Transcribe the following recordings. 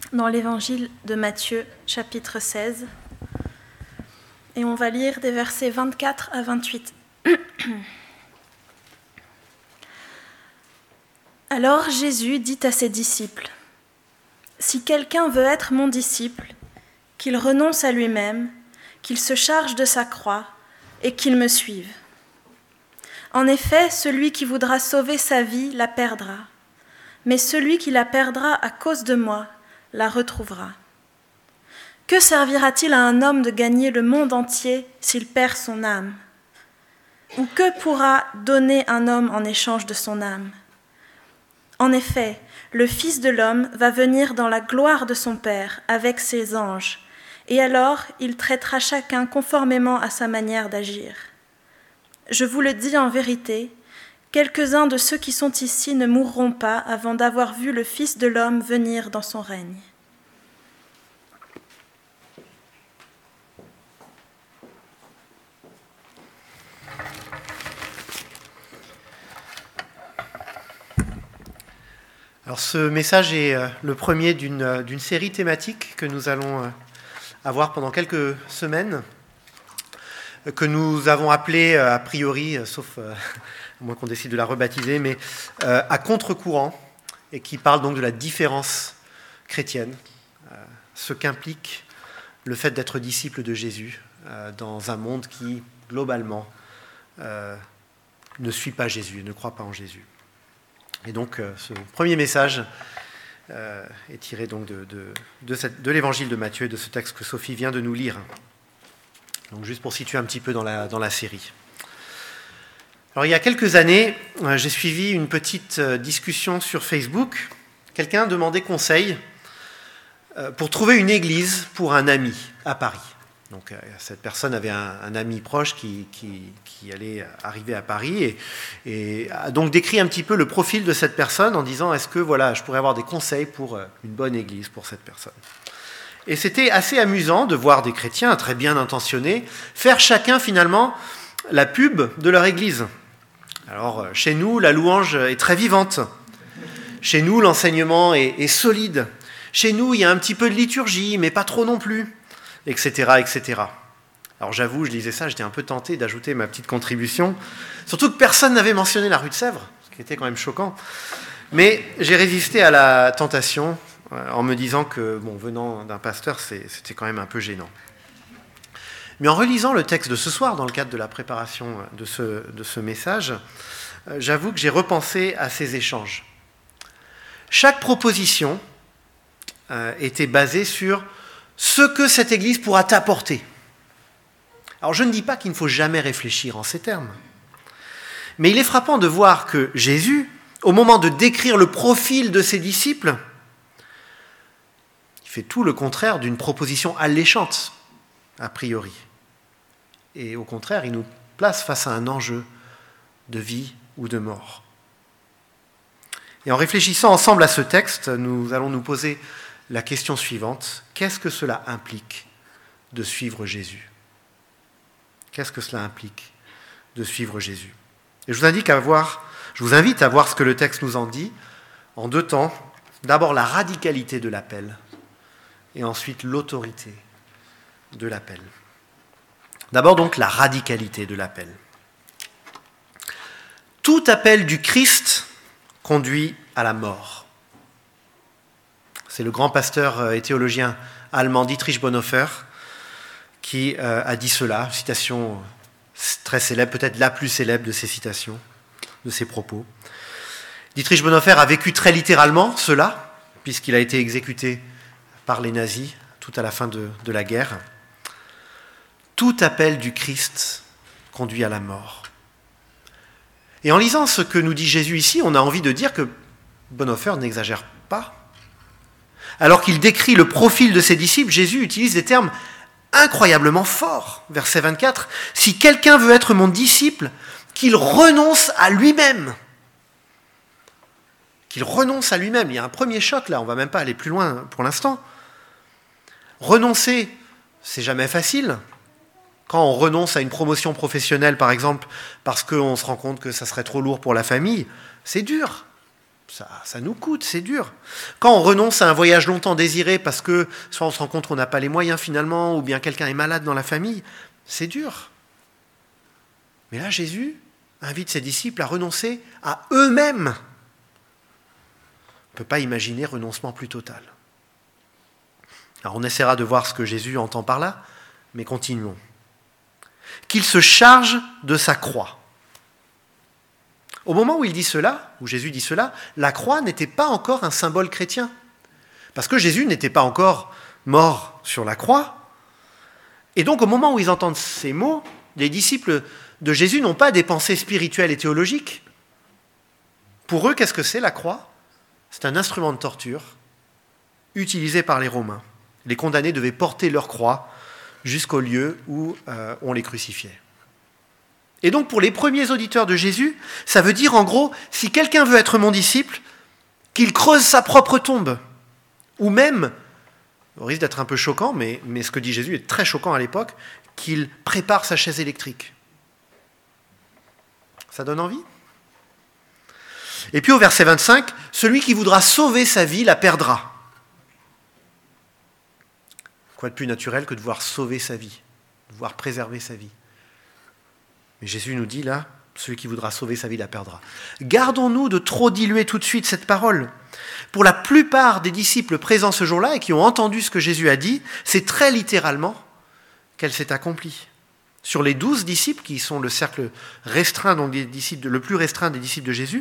dans l'évangile de Matthieu, chapitre 16. Et on va lire des versets 24 à 28. Alors Jésus dit à ses disciples : « Si quelqu'un veut être mon disciple, qu'il renonce à lui-même, qu'il se charge de sa croix et qu'il me suive. En effet, celui qui voudra sauver sa vie la perdra, mais celui qui la perdra à cause de moi la retrouvera. Que servira-t-il à un homme de gagner le monde entier s'il perd son âme ? Ou que pourra donner un homme en échange de son âme ? En effet, le Fils de l'homme va venir dans la gloire de son Père avec ses anges, et alors il traitera chacun conformément à sa manière d'agir. Je vous le dis en vérité, quelques-uns de ceux qui sont ici ne mourront pas avant d'avoir vu le Fils de l'homme venir dans son règne. » Alors ce message est le premier d'une série thématique que nous allons avoir pendant quelques semaines, que nous avons appelée a priori, sauf à moins qu'on décide de la rebaptiser, mais à contre-courant, et qui parle donc de la différence chrétienne, ce qu'implique le fait d'être disciple de Jésus dans un monde qui, globalement, ne suit pas Jésus, ne croit pas en Jésus. Et donc, ce premier message est tiré donc de l'évangile de Matthieu et de ce texte que Sophie vient de nous lire. Donc, juste pour situer un petit peu dans la série. Alors, il y a quelques années, j'ai suivi une petite discussion sur Facebook. Quelqu'un demandait conseil pour trouver une église pour un ami à Paris. Donc, cette personne avait un ami proche qui allait arriver à Paris et a donc décrit un petit peu le profil de cette personne en disant « Est-ce que je pourrais avoir des conseils pour une bonne église pour cette personne ?» Et c'était assez amusant de voir des chrétiens très bien intentionnés faire chacun finalement la pub de leur église. Alors, chez nous, la louange est très vivante. Chez nous, l'enseignement est solide. Chez nous, il y a un petit peu de liturgie, mais pas trop non plus. Etc., etc. Alors j'avoue, je lisais ça, j'étais un peu tenté d'ajouter ma petite contribution, surtout que personne n'avait mentionné la rue de Sèvres, ce qui était quand même choquant. Mais j'ai résisté à la tentation en me disant que, venant d'un pasteur, c'était quand même un peu gênant. Mais en relisant le texte de ce soir, dans le cadre de la préparation de ce message, j'avoue que j'ai repensé à ces échanges. Chaque proposition était basée sur ce que cette Église pourra t'apporter. Alors je ne dis pas qu'il ne faut jamais réfléchir en ces termes, mais il est frappant de voir que Jésus, au moment de décrire le profil de ses disciples, il fait tout le contraire d'une proposition alléchante, a priori. Et au contraire, il nous place face à un enjeu de vie ou de mort. Et en réfléchissant ensemble à ce texte, nous allons nous poser la question suivante: qu'est-ce que cela implique de suivre Jésus ? Qu'est-ce que cela implique de suivre Jésus ? Et je vous invite à voir ce que le texte nous en dit en deux temps. D'abord la radicalité de l'appel et ensuite l'autorité de l'appel. D'abord donc la radicalité de l'appel. Tout appel du Christ conduit à la mort. C'est le grand pasteur et théologien allemand Dietrich Bonhoeffer qui a dit cela, une citation très célèbre, peut-être la plus célèbre de ses citations, de ses propos. Dietrich Bonhoeffer a vécu très littéralement cela, puisqu'il a été exécuté par les nazis tout à la fin de la guerre. Tout appel du Christ conduit à la mort. Et en lisant ce que nous dit Jésus ici, on a envie de dire que Bonhoeffer n'exagère pas. Alors qu'il décrit le profil de ses disciples, Jésus utilise des termes incroyablement forts. Verset 24, « Si quelqu'un veut être mon disciple, qu'il renonce à lui-même. » Qu'il renonce à lui-même. Il y a un premier choc là, on ne va même pas aller plus loin pour l'instant. Renoncer, c'est jamais facile. Quand on renonce à une promotion professionnelle, par exemple, parce qu'on se rend compte que ça serait trop lourd pour la famille, c'est dur. ça nous coûte, c'est dur. Quand on renonce à un voyage longtemps désiré parce que soit on se rend compte qu'on n'a pas les moyens finalement, ou bien quelqu'un est malade dans la famille, c'est dur. Mais là, Jésus invite ses disciples à renoncer à eux-mêmes. On ne peut pas imaginer renoncement plus total. Alors on essaiera de voir ce que Jésus entend par là, mais continuons. Qu'il se charge de sa croix. Au moment où il dit cela, où Jésus dit cela, la croix n'était pas encore un symbole chrétien. Parce que Jésus n'était pas encore mort sur la croix. Et donc au moment où ils entendent ces mots, les disciples de Jésus n'ont pas des pensées spirituelles et théologiques. Pour eux, qu'est-ce que c'est la croix ? C'est un instrument de torture utilisé par les Romains. Les condamnés devaient porter leur croix jusqu'au lieu où on les crucifiait. Et donc pour les premiers auditeurs de Jésus, ça veut dire en gros, si quelqu'un veut être mon disciple, qu'il creuse sa propre tombe. Ou même, au risque d'être un peu choquant, mais ce que dit Jésus est très choquant à l'époque, qu'il prépare sa chaise électrique. Ça donne envie ? Et puis au verset 25, celui qui voudra sauver sa vie la perdra. Quoi de plus naturel que de vouloir sauver sa vie, de vouloir préserver sa vie. Mais Jésus nous dit là, celui qui voudra sauver sa vie la perdra. Gardons-nous de trop diluer tout de suite cette parole. Pour la plupart des disciples présents ce jour-là et qui ont entendu ce que Jésus a dit, c'est très littéralement qu'elle s'est accomplie. Sur les 12 disciples, qui sont le cercle restreint, donc des disciples, le plus restreint des disciples de Jésus,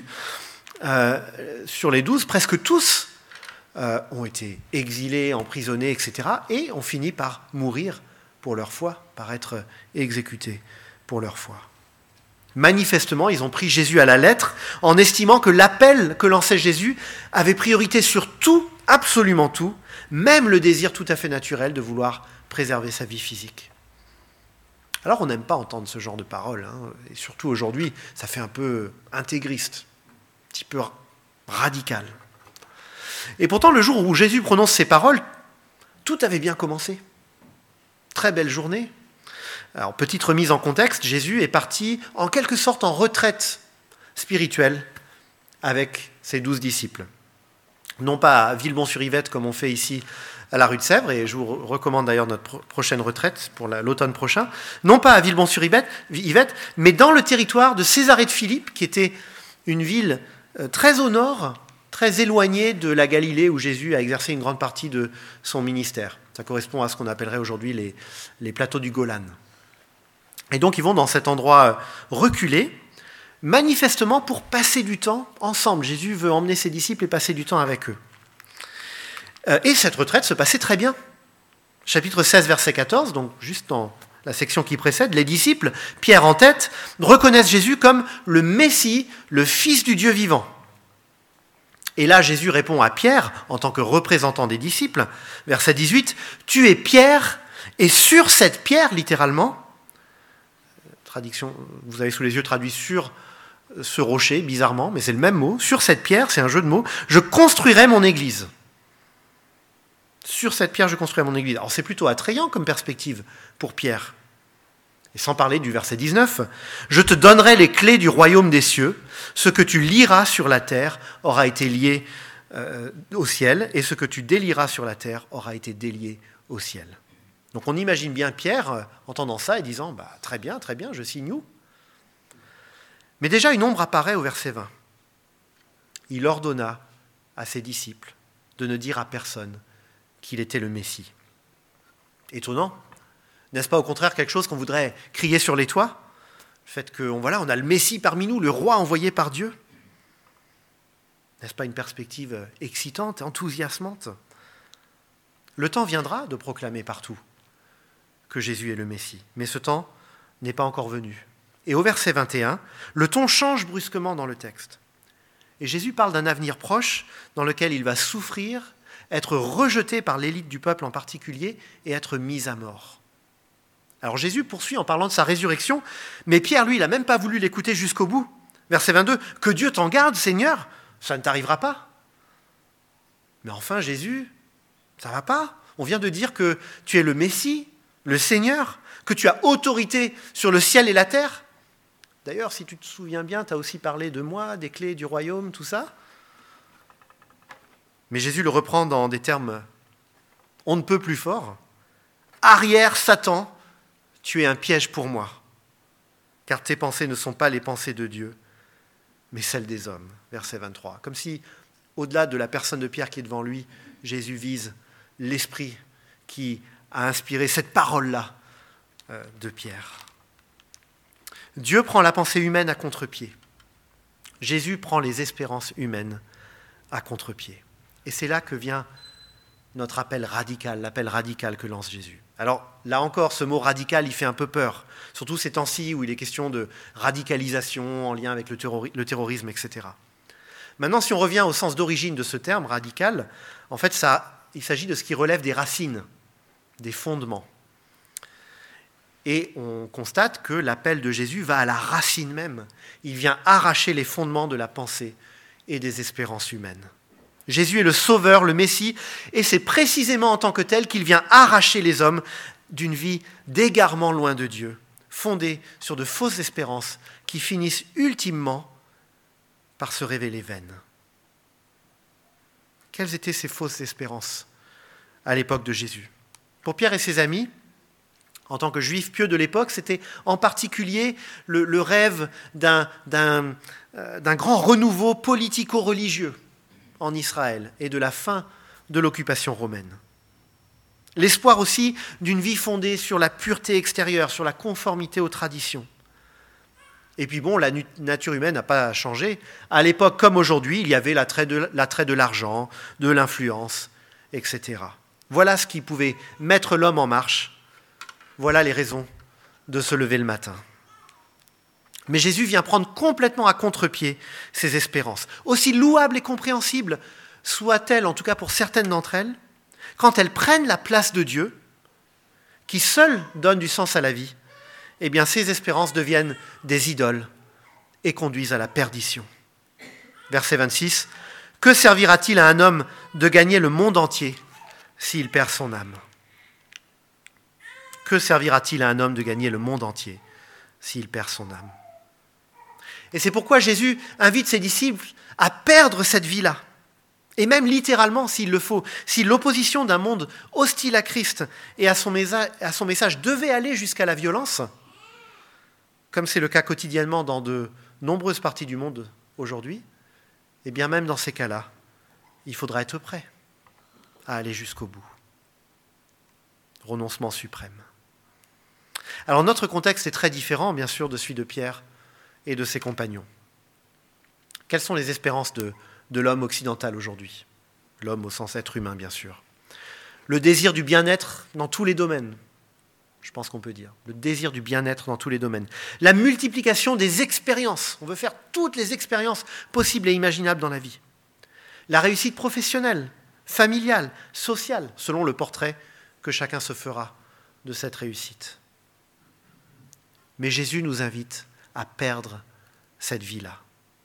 sur les 12, presque tous ont été exilés, emprisonnés, etc. et ont fini par mourir pour leur foi, par être exécutés pour leur foi. Manifestement, ils ont pris Jésus à la lettre en estimant que l'appel que lançait Jésus avait priorité sur tout, absolument tout, même le désir tout à fait naturel de vouloir préserver sa vie physique. Alors on n'aime pas entendre ce genre de paroles, hein, et surtout aujourd'hui, ça fait un peu intégriste, un petit peu radical. Et pourtant, le jour où Jésus prononce ces paroles, tout avait bien commencé. Très belle journée. Alors, petite remise en contexte, Jésus est parti en quelque sorte en retraite spirituelle avec ses 12 disciples. Non pas à Villebon-sur-Yvette comme on fait ici à la rue de Sèvres, et je vous recommande d'ailleurs notre prochaine retraite pour l'automne prochain, non pas à Villebon-sur-Yvette, mais dans le territoire de Césarée de Philippe, qui était une ville très au nord, très éloignée de la Galilée où Jésus a exercé une grande partie de son ministère. Ça correspond à ce qu'on appellerait aujourd'hui les plateaux du Golan. Et donc ils vont dans cet endroit reculé, manifestement pour passer du temps ensemble. Jésus veut emmener ses disciples et passer du temps avec eux. Et cette retraite se passait très bien. Chapitre 16, verset 14, donc juste dans la section qui précède, les disciples, Pierre en tête, reconnaissent Jésus comme le Messie, le Fils du Dieu vivant. Et là, Jésus répond à Pierre, en tant que représentant des disciples, verset 18, « Tu es Pierre, et sur cette pierre, littéralement, traduction, vous avez sous les yeux traduit sur ce rocher, bizarrement, mais c'est le même mot, sur cette pierre, c'est un jeu de mots, je construirai mon église. Sur cette pierre, je construirai mon église. Alors c'est plutôt attrayant comme perspective pour Pierre. Et sans parler du verset 19, je te donnerai les clés du royaume des cieux, ce que tu liras sur la terre aura été lié au ciel, et ce que tu délieras sur la terre aura été délié au ciel. Donc on imagine bien Pierre entendant ça et disant « Très bien, je signe où ?» Mais déjà une ombre apparaît au verset 20. Il ordonna à ses disciples de ne dire à personne qu'il était le Messie. Étonnant, n'est-ce pas au contraire quelque chose qu'on voudrait crier sur les toits ? Le fait qu'on on a le Messie parmi nous, le roi envoyé par Dieu. N'est-ce pas une perspective excitante, enthousiasmante ? Le temps viendra de proclamer partout que Jésus est le Messie. Mais ce temps n'est pas encore venu. Et au verset 21, le ton change brusquement dans le texte. Et Jésus parle d'un avenir proche dans lequel il va souffrir, être rejeté par l'élite du peuple en particulier et être mis à mort. Alors Jésus poursuit en parlant de sa résurrection, mais Pierre, lui, il n'a même pas voulu l'écouter jusqu'au bout. Verset 22, « Que Dieu t'en garde, Seigneur, ça ne t'arrivera pas. » Mais enfin, Jésus, ça ne va pas. On vient de dire que tu es le Messie, le Seigneur, que tu as autorité sur le ciel et la terre. D'ailleurs, si tu te souviens bien, tu as aussi parlé de moi, des clés du royaume, tout ça. Mais Jésus le reprend dans des termes on ne peut plus forts. « Arrière, Satan, tu es un piège pour moi, car tes pensées ne sont pas les pensées de Dieu, mais celles des hommes. » Verset 23. Comme si, au-delà de la personne de Pierre qui est devant lui, Jésus vise l'esprit qui a inspiré cette parole-là de Pierre. Dieu prend la pensée humaine à contre-pied. Jésus prend les espérances humaines à contre-pied. Et c'est là que vient notre appel radical, l'appel radical que lance Jésus. Alors là encore, ce mot radical, il fait un peu peur, surtout ces temps-ci où il est question de radicalisation en lien avec le terrorisme, etc. Maintenant, si on revient au sens d'origine de ce terme, radical, en fait, il s'agit de ce qui relève des racines, des fondements. Et on constate que l'appel de Jésus va à la racine même. Il vient arracher les fondements de la pensée et des espérances humaines. Jésus est le Sauveur, le Messie, et c'est précisément en tant que tel qu'il vient arracher les hommes d'une vie d'égarement loin de Dieu, fondée sur de fausses espérances qui finissent ultimement par se révéler vaines. Quelles étaient ces fausses espérances à l'époque de Jésus ? Pour Pierre et ses amis, en tant que juifs pieux de l'époque, c'était en particulier le rêve d'un grand renouveau politico-religieux en Israël et de la fin de l'occupation romaine. L'espoir aussi d'une vie fondée sur la pureté extérieure, sur la conformité aux traditions. Et puis bon, la nature humaine n'a pas changé. À l'époque comme aujourd'hui, il y avait l'attrait de l'argent, de l'influence, etc. Voilà ce qui pouvait mettre l'homme en marche. Voilà les raisons de se lever le matin. Mais Jésus vient prendre complètement à contre-pied ces espérances. Aussi louables et compréhensibles soient-elles, en tout cas pour certaines d'entre elles, quand elles prennent la place de Dieu, qui seul donne du sens à la vie, eh bien ces espérances deviennent des idoles et conduisent à la perdition. Verset 26, « Que servira-t-il à un homme de gagner le monde entier s'il perd son âme ?» Que servira-t-il à un homme de gagner le monde entier s'il perd son âme ? Et c'est pourquoi Jésus invite ses disciples à perdre cette vie-là. Et même littéralement, s'il le faut, si l'opposition d'un monde hostile à Christ et à son message devait aller jusqu'à la violence, comme c'est le cas quotidiennement dans de nombreuses parties du monde aujourd'hui, et bien même dans ces cas-là, il faudra être prêt à aller jusqu'au bout. Renoncement suprême. Alors notre contexte est très différent, bien sûr, de celui de Pierre et de ses compagnons. Quelles sont les espérances de l'homme occidental aujourd'hui ? L'homme au sens être humain, bien sûr. Le désir du bien-être dans tous les domaines, je pense qu'on peut dire. Le désir du bien-être dans tous les domaines. La multiplication des expériences. On veut faire toutes les expériences possibles et imaginables dans la vie. La réussite professionnelle, familiale, sociale, selon le portrait que chacun se fera de cette réussite. Mais Jésus nous invite à perdre cette vie-là.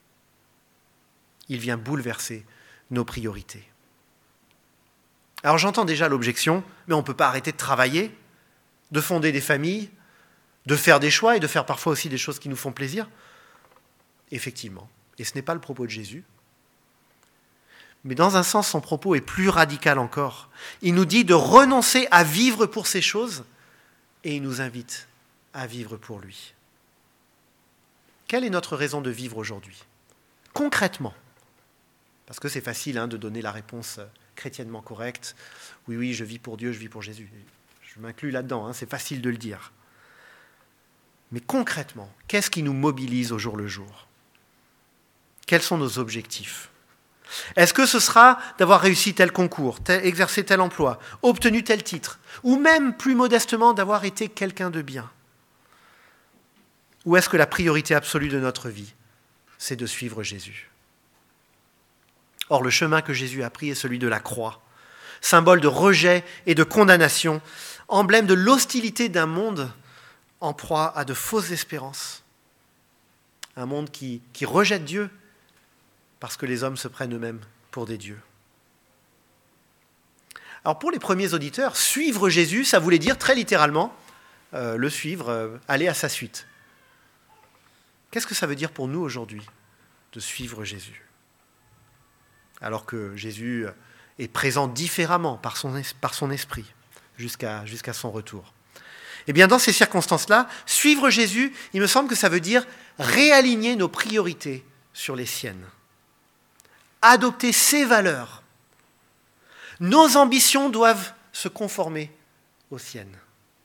Il vient bouleverser nos priorités. Alors j'entends déjà l'objection, mais on ne peut pas arrêter de travailler, de fonder des familles, de faire des choix et de faire parfois aussi des choses qui nous font plaisir. Effectivement, et ce n'est pas le propos de Jésus. Mais dans un sens, son propos est plus radical encore. Il nous dit de renoncer à vivre pour ces choses et il nous invite à vivre pour lui. Quelle est notre raison de vivre aujourd'hui ? Concrètement, parce que c'est facile de donner la réponse chrétiennement correcte. Oui, je vis pour Dieu, je vis pour Jésus. Je m'inclus là-dedans, c'est facile de le dire. Mais concrètement, qu'est-ce qui nous mobilise au jour le jour ? Quels sont nos objectifs ? Est-ce que ce sera d'avoir réussi tel concours, exercé tel emploi, obtenu tel titre, ou même plus modestement d'avoir été quelqu'un de bien ? Ou est-ce que la priorité absolue de notre vie, c'est de suivre Jésus ? Or, le chemin que Jésus a pris est celui de la croix, symbole de rejet et de condamnation, emblème de l'hostilité d'un monde en proie à de fausses espérances. Un monde qui rejette Dieu parce que les hommes se prennent eux-mêmes pour des dieux. Alors pour les premiers auditeurs, suivre Jésus, ça voulait dire très littéralement le suivre, aller à sa suite. Qu'est-ce que ça veut dire pour nous aujourd'hui de suivre Jésus ? Alors que Jésus et présent différemment par son esprit jusqu'à son retour. Eh bien, dans ces circonstances-là, suivre Jésus, il me semble que ça veut dire réaligner nos priorités sur les siennes. Adopter ses valeurs. Nos ambitions doivent se conformer aux siennes.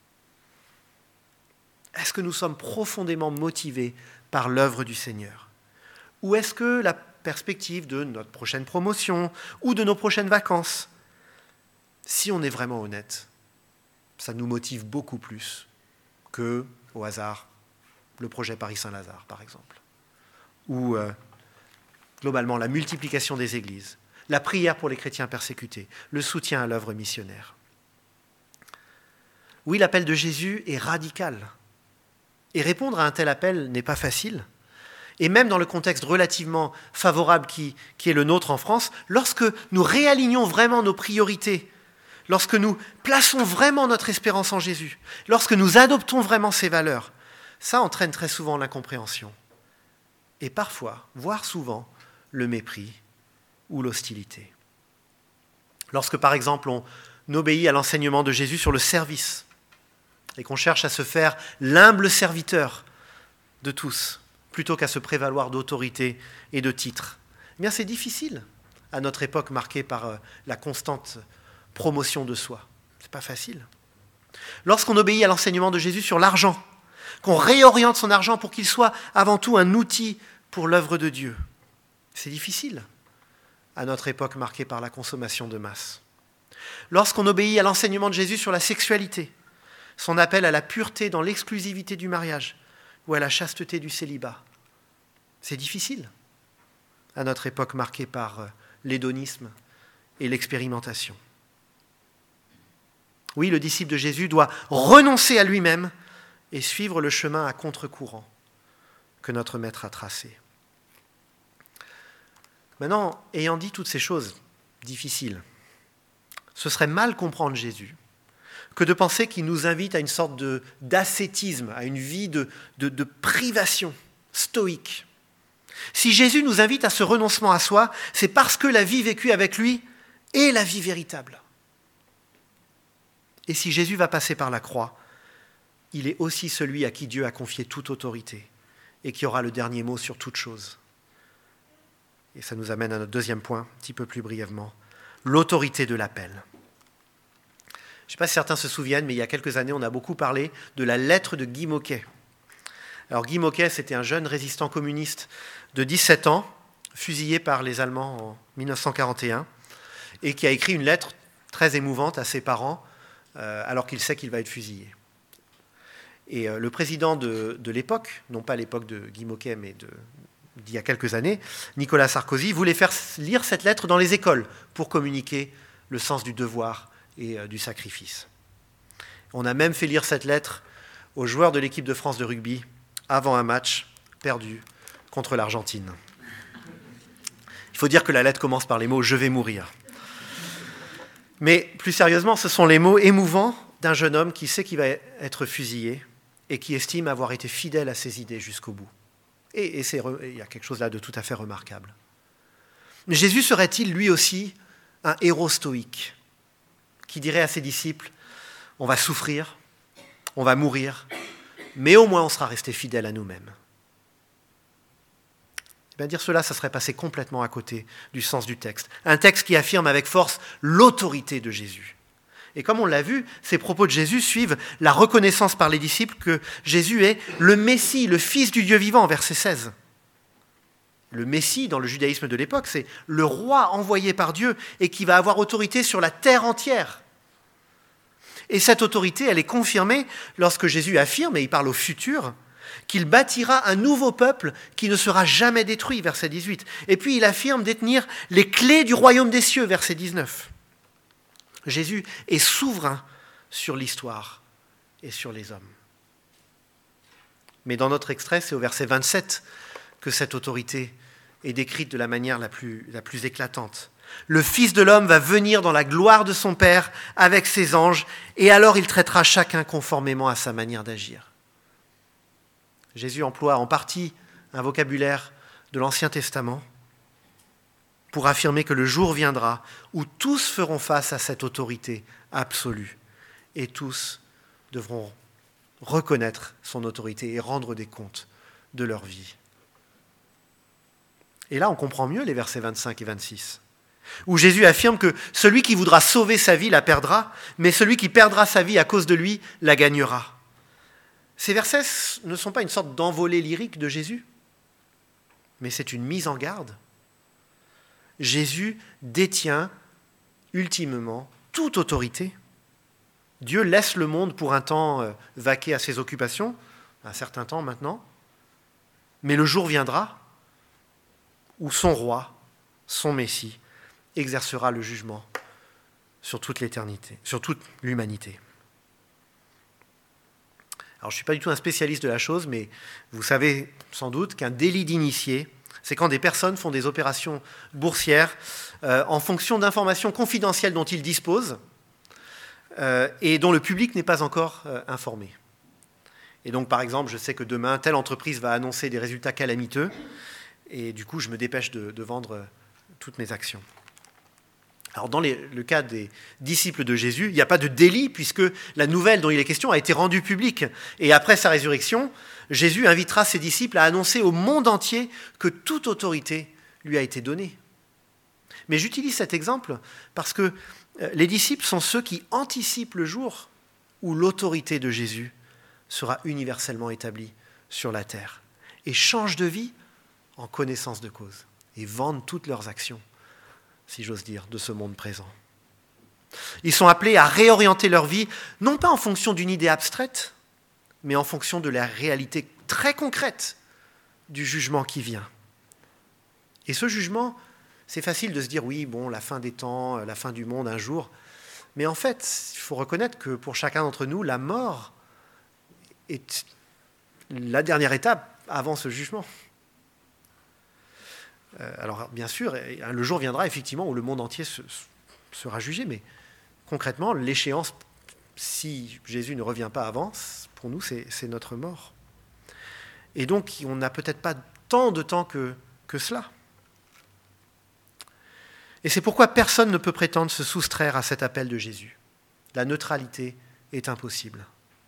Est-ce que nous sommes profondément motivés par l'œuvre du Seigneur? Ou est-ce que la perspective de notre prochaine promotion ou de nos prochaines vacances, si on est vraiment honnête, ça nous motive beaucoup plus que, au hasard, le projet Paris-Saint-Lazare, par exemple. Ou, globalement, la multiplication des églises, la prière pour les chrétiens persécutés, le soutien à l'œuvre missionnaire. Oui, l'appel de Jésus est radical. Et répondre à un tel appel n'est pas facile. Et même dans le contexte relativement favorable qui est le nôtre en France, lorsque nous réalignons vraiment nos priorités, lorsque nous plaçons vraiment notre espérance en Jésus, lorsque nous adoptons vraiment ses valeurs, ça entraîne très souvent l'incompréhension. Et parfois, voire souvent, le mépris ou l'hostilité. Lorsque, par exemple, on obéit à l'enseignement de Jésus sur le service et qu'on cherche à se faire l'humble serviteur de tous, plutôt qu'à se prévaloir d'autorité et de titres, eh bien c'est difficile à notre époque marquée par la constante promotion de soi. C'est pas facile. Lorsqu'on obéit à l'enseignement de Jésus sur l'argent, qu'on réoriente son argent pour qu'il soit avant tout un outil pour l'œuvre de Dieu, c'est difficile à notre époque marquée par la consommation de masse. Lorsqu'on obéit à l'enseignement de Jésus sur la sexualité, son appel à la pureté dans l'exclusivité du mariage ou à la chasteté du célibat, c'est difficile à notre époque marquée par l'hédonisme et l'expérimentation. Oui, le disciple de Jésus doit renoncer à lui-même et suivre le chemin à contre-courant que notre Maître a tracé. Maintenant, ayant dit toutes ces choses difficiles, ce serait mal comprendre Jésus que de penser qu'il nous invite à une sorte d'ascétisme, à une vie de privation stoïque. Si Jésus nous invite à ce renoncement à soi, c'est parce que la vie vécue avec lui est la vie véritable. Et si Jésus va passer par la croix, il est aussi celui à qui Dieu a confié toute autorité et qui aura le dernier mot sur toute chose. Et ça nous amène à notre deuxième point, un petit peu plus brièvement, l'autorité de l'appel. Je ne sais pas si certains se souviennent, mais il y a quelques années, on a beaucoup parlé de la lettre de Guy Môquet. Alors Guy Môquet, c'était un jeune résistant communiste de 17 ans, fusillé par les Allemands en 1941, et qui a écrit une lettre très émouvante à ses parents, alors qu'il sait qu'il va être fusillé. Et le président de l'époque, non pas l'époque de Guy Môquet, mais d'il y a quelques années, Nicolas Sarkozy, voulait faire lire cette lettre dans les écoles pour communiquer le sens du devoir et du sacrifice. On a même fait lire cette lettre aux joueurs de l'équipe de France de rugby avant un match perdu contre l'Argentine. Il faut dire que la lettre commence par les mots « Je vais mourir ». Mais plus sérieusement, ce sont les mots émouvants d'un jeune homme qui sait qu'il va être fusillé et qui estime avoir été fidèle à ses idées jusqu'au bout. Et il y a quelque chose là de tout à fait remarquable. Mais Jésus serait-il lui aussi un héros stoïque qui dirait à ses disciples « On va souffrir, on va mourir, mais au moins on sera resté fidèle à nous-mêmes ». Eh bien, dire cela, ça serait passer complètement à côté du sens du texte. Un texte qui affirme avec force l'autorité de Jésus. Et comme on l'a vu, ces propos de Jésus suivent la reconnaissance par les disciples que Jésus est le Messie, le Fils du Dieu vivant, verset 16. Le Messie, dans le judaïsme de l'époque, c'est le roi envoyé par Dieu et qui va avoir autorité sur la terre entière. Et cette autorité, elle est confirmée lorsque Jésus affirme, et il parle au futur, qu'il bâtira un nouveau peuple qui ne sera jamais détruit, verset 18. Et puis il affirme détenir les clés du royaume des cieux, verset 19. Jésus est souverain sur l'histoire et sur les hommes. Mais dans notre extrait, c'est au verset 27 que cette autorité est décrite de la manière la plus éclatante. Le Fils de l'homme va venir dans la gloire de son Père avec ses anges, et alors il traitera chacun conformément à sa manière d'agir. Jésus emploie en partie un vocabulaire de l'Ancien Testament, pour affirmer que le jour viendra où tous feront face à cette autorité absolue et tous devront reconnaître son autorité et rendre des comptes de leur vie. Et là, on comprend mieux les versets 25 et 26, où Jésus affirme que celui qui voudra sauver sa vie la perdra, mais celui qui perdra sa vie à cause de lui la gagnera. Ces versets ne sont pas une sorte d'envolée lyrique de Jésus, mais c'est une mise en garde. Jésus détient ultimement toute autorité. Dieu laisse le monde pour un temps vaquer à ses occupations, un certain temps maintenant, mais le jour viendra où son roi, son Messie, exercera le jugement sur toute l'éternité, sur toute l'humanité. Alors je ne suis pas du tout un spécialiste de la chose, mais vous savez sans doute qu'un délit d'initié, c'est quand des personnes font des opérations boursières en fonction d'informations confidentielles dont ils disposent et dont le public n'est pas encore informé. Et donc par exemple, je sais que demain, telle entreprise va annoncer des résultats calamiteux, et du coup je me dépêche de vendre toutes mes actions. Alors dans le cas des disciples de Jésus, il n'y a pas de délit puisque la nouvelle dont il est question a été rendue publique. Et après sa résurrection, Jésus invitera ses disciples à annoncer au monde entier que toute autorité lui a été donnée. Mais j'utilise cet exemple parce que les disciples sont ceux qui anticipent le jour où l'autorité de Jésus sera universellement établie sur la terre et changent de vie en connaissance de cause et vendent toutes leurs actions, si j'ose dire, de ce monde présent. Ils sont appelés à réorienter leur vie, non pas en fonction d'une idée abstraite, mais en fonction de la réalité très concrète du jugement qui vient. Et ce jugement, c'est facile de se dire, oui, bon, la fin des temps, la fin du monde un jour. Mais en fait, il faut reconnaître que pour chacun d'entre nous, la mort est la dernière étape avant ce jugement. Alors bien sûr, le jour viendra effectivement où le monde entier sera jugé, mais concrètement, l'échéance, si Jésus ne revient pas avant, pour nous, c'est notre mort. Et donc, on n'a peut-être pas tant de temps que cela. Et c'est pourquoi personne ne peut prétendre se soustraire à cet appel de Jésus. La neutralité est impossible.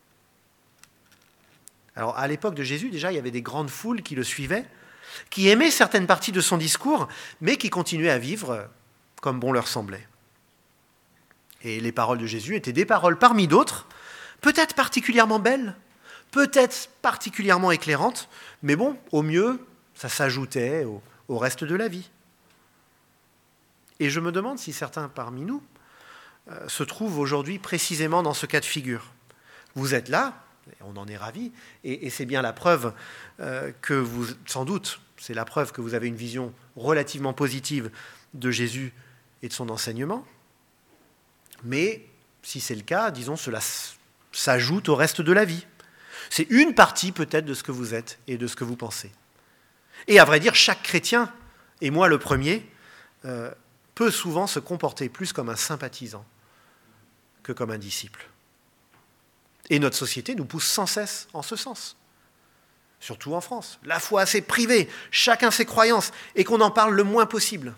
Alors, à l'époque de Jésus, déjà, il y avait des grandes foules qui le suivaient, qui aimaient certaines parties de son discours, mais qui continuaient à vivre comme bon leur semblait. Et les paroles de Jésus étaient des paroles parmi d'autres, peut-être particulièrement belles, peut-être particulièrement éclairantes, mais bon, au mieux, ça s'ajoutait au reste de la vie. Et je me demande si certains parmi nous se trouvent aujourd'hui précisément dans ce cas de figure. Vous êtes là, on en est ravis, et c'est bien la preuve que vous, sans doute, c'est la preuve que vous avez une vision relativement positive de Jésus et de son enseignement. Mais si c'est le cas, disons, cela s'ajoute au reste de la vie. C'est une partie peut-être de ce que vous êtes et de ce que vous pensez. Et à vrai dire, chaque chrétien, et moi le premier, peut souvent se comporter plus comme un sympathisant que comme un disciple. Et notre société nous pousse sans cesse en ce sens. Surtout en France. La foi, c'est privé, chacun ses croyances, et qu'on en parle le moins possible.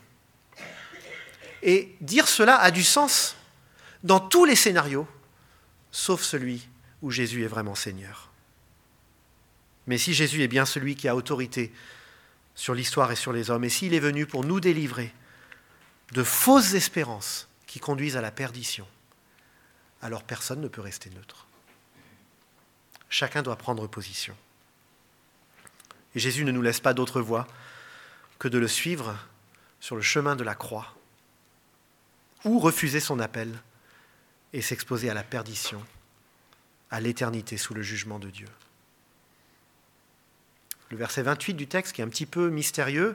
Et dire cela a du sens dans tous les scénarios, sauf celui où Jésus est vraiment Seigneur. Mais si Jésus est bien celui qui a autorité sur l'histoire et sur les hommes, et s'il est venu pour nous délivrer de fausses espérances qui conduisent à la perdition, alors personne ne peut rester neutre. Chacun doit prendre position. Et Jésus ne nous laisse pas d'autre voie que de le suivre sur le chemin de la croix, ou refuser son appel et s'exposer à la perdition, à l'éternité sous le jugement de Dieu. Le verset 28 du texte, qui est un petit peu mystérieux,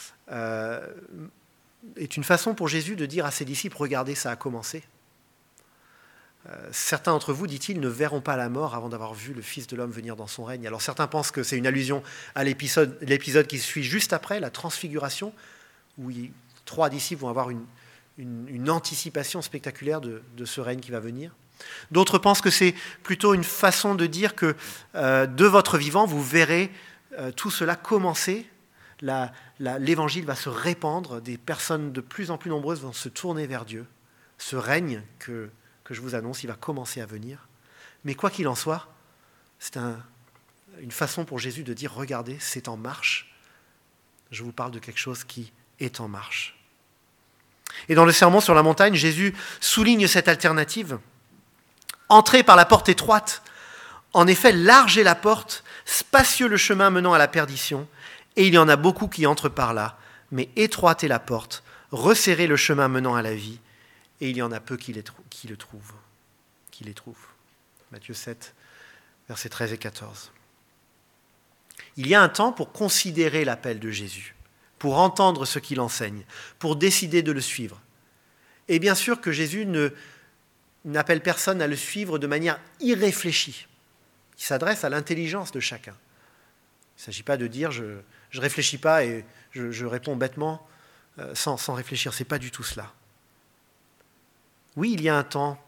est une façon pour Jésus de dire à ses disciples, regardez, ça a commencé. Certains d'entre vous, dit-il, ne verront pas la mort avant d'avoir vu le Fils de l'homme venir dans son règne. Alors certains pensent que c'est une allusion à l'épisode qui suit juste après, la transfiguration, où 3 disciples vont avoir une anticipation spectaculaire de ce règne qui va venir. D'autres pensent que c'est plutôt une façon de dire que de votre vivant, vous verrez tout cela commencer, l'évangile va se répandre, des personnes de plus en plus nombreuses vont se tourner vers Dieu. Ce règne que je vous annonce, il va commencer à venir. Mais quoi qu'il en soit, c'est une façon pour Jésus de dire, regardez, c'est en marche. Je vous parle de quelque chose qui est en marche. Et dans le sermon sur la montagne, Jésus souligne cette alternative. Entrez par la porte étroite. En effet, large est la porte, spacieux le chemin menant à la perdition, et il y en a beaucoup qui entrent par là, mais étroite est la porte, resserré le chemin menant à la vie, et il y en a peu qui les trouvent. Matthieu 7, versets 13 et 14. Il y a un temps pour considérer l'appel de Jésus, pour entendre ce qu'il enseigne, pour décider de le suivre. Et bien sûr que Jésus n'appelle personne à le suivre de manière irréfléchie. Il s'adresse à l'intelligence de chacun. Il ne s'agit pas de dire « je ne réfléchis pas et je réponds bêtement sans réfléchir ». Ce n'est pas du tout cela. Oui, il y a un temps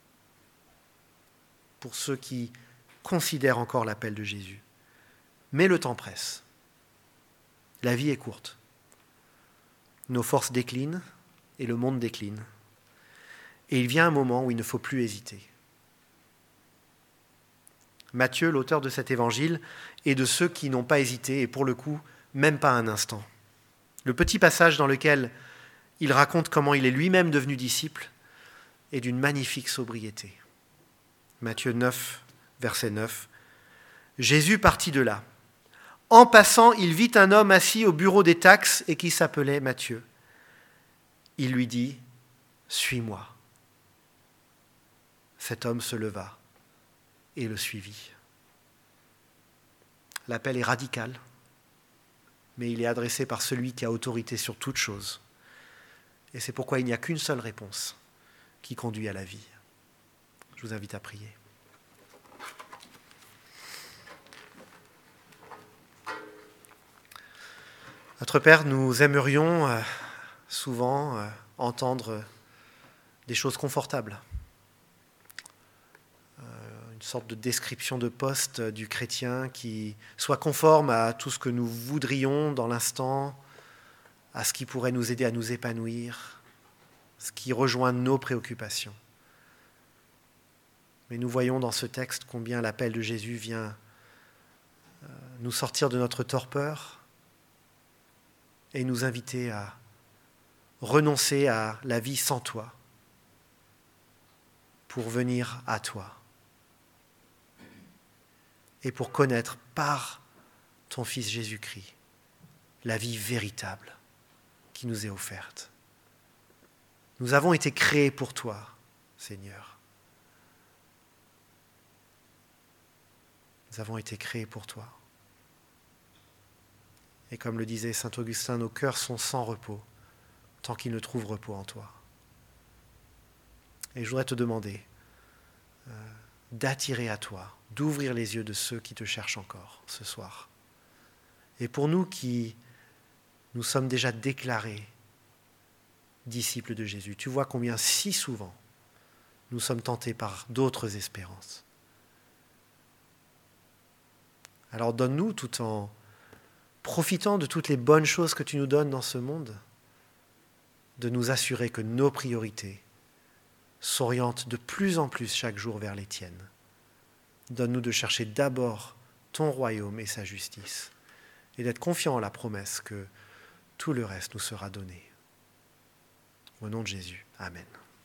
pour ceux qui considèrent encore l'appel de Jésus. Mais le temps presse. La vie est courte. Nos forces déclinent et le monde décline. Et il vient un moment où il ne faut plus hésiter. Matthieu, l'auteur de cet évangile, est de ceux qui n'ont pas hésité, et pour le coup, même pas un instant. Le petit passage dans lequel il raconte comment il est lui-même devenu disciple est d'une magnifique sobriété. Matthieu 9, verset 9. Jésus partit de là. En passant, il vit un homme assis au bureau des taxes et qui s'appelait Matthieu. Il lui dit « Suis-moi ». Cet homme se leva et le suivit. L'appel est radical, mais il est adressé par celui qui a autorité sur toute chose. Et c'est pourquoi il n'y a qu'une seule réponse qui conduit à la vie. Je vous invite à prier. Notre Père, nous aimerions souvent entendre des choses confortables. Une sorte de description de poste du chrétien qui soit conforme à tout ce que nous voudrions dans l'instant, à ce qui pourrait nous aider à nous épanouir, ce qui rejoint nos préoccupations. Mais nous voyons dans ce texte combien l'appel de Jésus vient nous sortir de notre torpeur et nous inviter à renoncer à la vie sans toi pour venir à toi et pour connaître par ton Fils Jésus-Christ la vie véritable qui nous est offerte. Nous avons été créés pour toi, Seigneur. Nous avons été créés pour toi. Et comme le disait saint Augustin, nos cœurs sont sans repos, tant qu'ils ne trouvent repos en toi. Et je voudrais te demander d'attirer à toi, d'ouvrir les yeux de ceux qui te cherchent encore ce soir. Et pour nous qui nous sommes déjà déclarés disciples de Jésus, tu vois combien si souvent nous sommes tentés par d'autres espérances. Alors donne-nous, tout en profitant de toutes les bonnes choses que tu nous donnes dans ce monde, de nous assurer que nos priorités s'orientent de plus en plus chaque jour vers les tiennes. Donne-nous de chercher d'abord ton royaume et sa justice, et d'être confiants en la promesse que tout le reste nous sera donné. Au nom de Jésus, Amen.